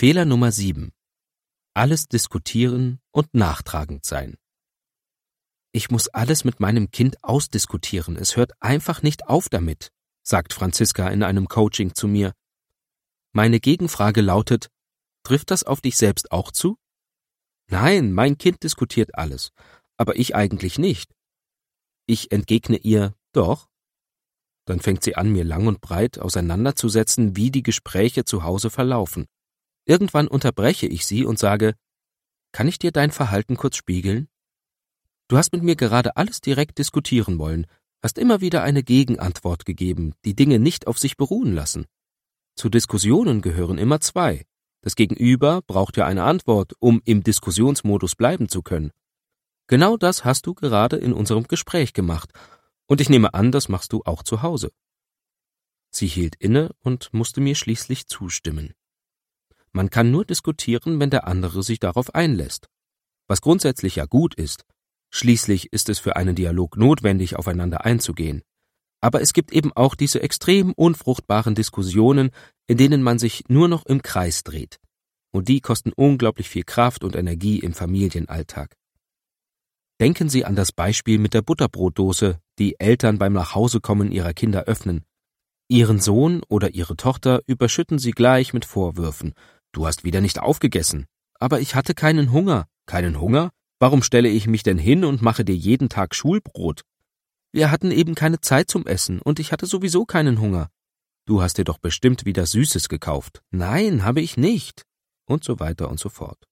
Fehler Nummer 7. Alles diskutieren und nachtragend sein. Ich muss alles mit meinem Kind ausdiskutieren, es hört einfach nicht auf damit, sagt Franziska in einem Coaching zu mir. Meine Gegenfrage lautet, trifft das auf dich selbst auch zu? Nein, mein Kind diskutiert alles, aber ich eigentlich nicht. Ich entgegne ihr, doch. Dann fängt sie an, mir lang und breit auseinanderzusetzen, wie die Gespräche zu Hause verlaufen. Irgendwann unterbreche ich sie und sage, kann ich dir dein Verhalten kurz spiegeln? Du hast mit mir gerade alles direkt diskutieren wollen, hast immer wieder eine Gegenantwort gegeben, die Dinge nicht auf sich beruhen lassen. Zu Diskussionen gehören immer zwei. Das Gegenüber braucht ja eine Antwort, um im Diskussionsmodus bleiben zu können. Genau das hast du gerade in unserem Gespräch gemacht, und ich nehme an, das machst du auch zu Hause. Sie hielt inne und musste mir schließlich zustimmen. Man kann nur diskutieren, wenn der andere sich darauf einlässt. Was grundsätzlich ja gut ist. Schließlich ist es für einen Dialog notwendig, aufeinander einzugehen. Aber es gibt eben auch diese extrem unfruchtbaren Diskussionen, in denen man sich nur noch im Kreis dreht. Und die kosten unglaublich viel Kraft und Energie im Familienalltag. Denken Sie an das Beispiel mit der Butterbrotdose, die Eltern beim Nachhausekommen ihrer Kinder öffnen. Ihren Sohn oder ihre Tochter überschütten sie gleich mit Vorwürfen. Du hast wieder nicht aufgegessen. Aber ich hatte keinen Hunger. Keinen Hunger? Warum stelle ich mich denn hin und mache dir jeden Tag Schulbrot? Wir hatten eben keine Zeit zum Essen und ich hatte sowieso keinen Hunger. Du hast dir doch bestimmt wieder Süßes gekauft. Nein, habe ich nicht. Und so weiter und so fort.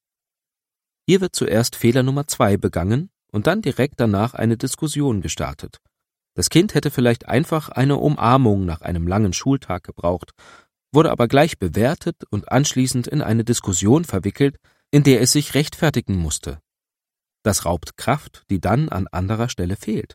Hier wird zuerst Fehler Nummer 2 begangen und dann direkt danach eine Diskussion gestartet. Das Kind hätte vielleicht einfach eine Umarmung nach einem langen Schultag gebraucht, wurde aber gleich bewertet und anschließend in eine Diskussion verwickelt, in der es sich rechtfertigen musste. Das raubt Kraft, die dann an anderer Stelle fehlt.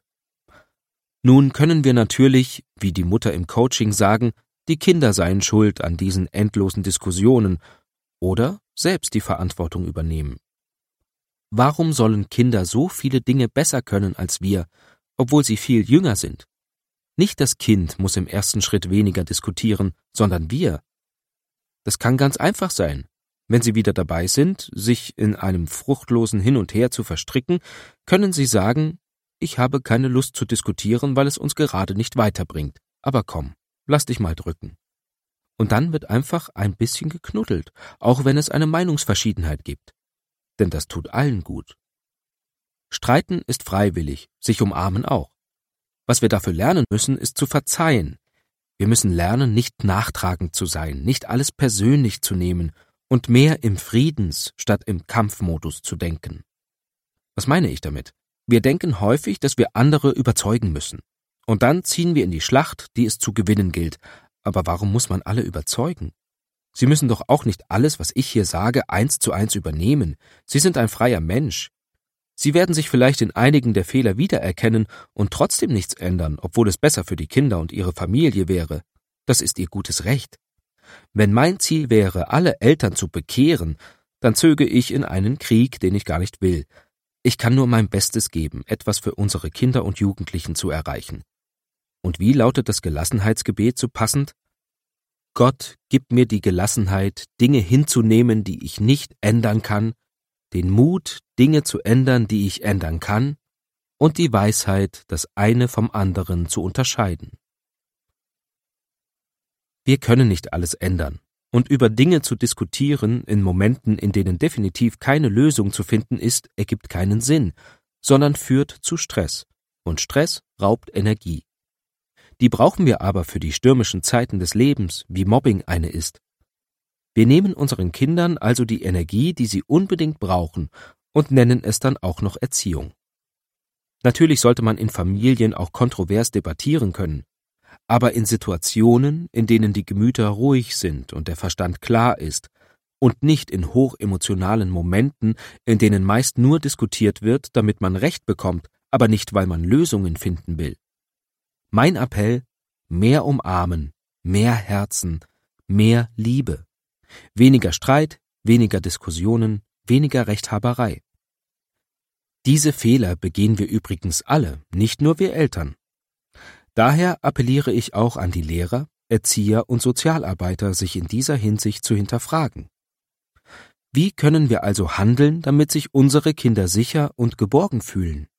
Nun können wir natürlich, wie die Mutter im Coaching sagen, die Kinder seien schuld an diesen endlosen Diskussionen oder selbst die Verantwortung übernehmen. Warum sollen Kinder so viele Dinge besser können als wir, obwohl sie viel jünger sind? Nicht das Kind muss im ersten Schritt weniger diskutieren, sondern wir. Das kann ganz einfach sein. Wenn Sie wieder dabei sind, sich in einem fruchtlosen Hin und Her zu verstricken, können Sie sagen, ich habe keine Lust zu diskutieren, weil es uns gerade nicht weiterbringt. Aber komm, lass dich mal drücken. Und dann wird einfach ein bisschen geknuddelt, auch wenn es eine Meinungsverschiedenheit gibt. Denn das tut allen gut. Streiten ist freiwillig, sich umarmen auch. Was wir dafür lernen müssen, ist zu verzeihen. Wir müssen lernen, nicht nachtragend zu sein, nicht alles persönlich zu nehmen und mehr im Friedens- statt im Kampfmodus zu denken. Was meine ich damit? Wir denken häufig, dass wir andere überzeugen müssen. Und dann ziehen wir in die Schlacht, die es zu gewinnen gilt. Aber warum muss man alle überzeugen? Sie müssen doch auch nicht alles, was ich hier sage, 1:1 übernehmen. Sie sind ein freier Mensch. Sie werden sich vielleicht in einigen der Fehler wiedererkennen und trotzdem nichts ändern, obwohl es besser für die Kinder und ihre Familie wäre. Das ist ihr gutes Recht. Wenn mein Ziel wäre, alle Eltern zu bekehren, dann zöge ich in einen Krieg, den ich gar nicht will. Ich kann nur mein Bestes geben, etwas für unsere Kinder und Jugendlichen zu erreichen. Und wie lautet das Gelassenheitsgebet so passend? Gott, gib mir die Gelassenheit, Dinge hinzunehmen, die ich nicht ändern kann, den Mut, Dinge zu ändern, die ich ändern kann, und die Weisheit, das eine vom anderen zu unterscheiden. Wir können nicht alles ändern, und über Dinge zu diskutieren in Momenten, in denen definitiv keine Lösung zu finden ist, ergibt keinen Sinn, sondern führt zu Stress, und Stress raubt Energie. Die brauchen wir aber für die stürmischen Zeiten des Lebens, wie Mobbing eine ist. Wir nehmen unseren Kindern also die Energie, die sie unbedingt brauchen, und nennen es dann auch noch Erziehung. Natürlich sollte man in Familien auch kontrovers debattieren können, aber in Situationen, in denen die Gemüter ruhig sind und der Verstand klar ist, und nicht in hochemotionalen Momenten, in denen meist nur diskutiert wird, damit man Recht bekommt, aber nicht, weil man Lösungen finden will. Mein Appell: mehr umarmen, mehr Herzen, mehr Liebe. Weniger Streit, weniger Diskussionen, weniger Rechthaberei. Diese Fehler begehen wir übrigens alle, nicht nur wir Eltern. Daher appelliere ich auch an die Lehrer, Erzieher und Sozialarbeiter, sich in dieser Hinsicht zu hinterfragen. Wie können wir also handeln, damit sich unsere Kinder sicher und geborgen fühlen?